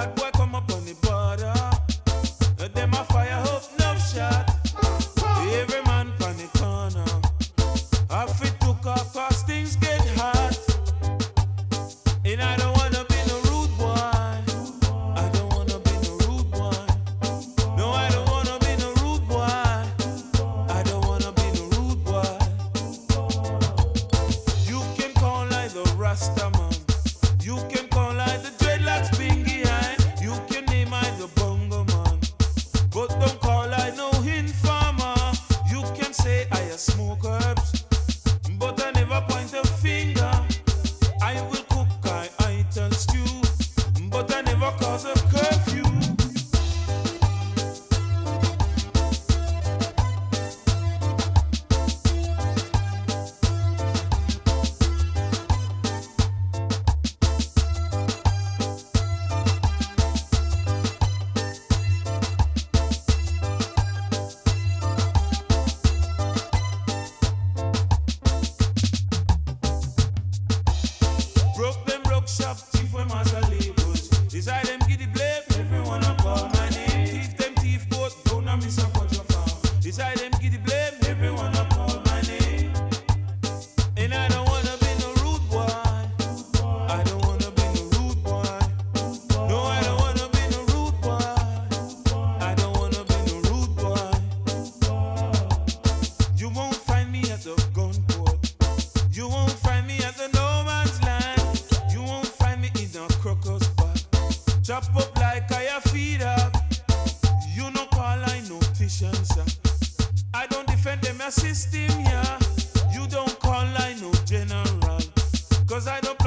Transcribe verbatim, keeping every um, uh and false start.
Bad boy come up on the border. Uh, Them a fire up enough shot. Every man on the corner. Off it took off cause things get hot. And I don't wanna be no rude boy. I don't wanna be no rude boy. No, I don't wanna be no rude boy. I don't wanna be no rude boy. You can call like the Rasta man. You can call like the dreadlocks bingy high. You can name like the bongo man. But don't call like no informer. You can say I a smoke herbs. But I never point a finger. I will cook, I, I tell stew. But I never cause a curfew. Broke them broke shop, thief when master labels. Decide them give the blame, everyone a call my name. Thief them thief boat, don't a miss a cut your farm. Decide them give the blame, everyone a call my name. And I don't wanna be no rude boy. I don't wanna be no rude boy. No, I don't wanna be no rude boy. I don't wanna be no rude boy. You won't find me at the gun port. You won't find me at the no man's land. You won't find me in a crocus back. Chop up like I feed up. You no call I no titian sir. I don't defend them a system, yeah. You don't call I no general. Cause I don't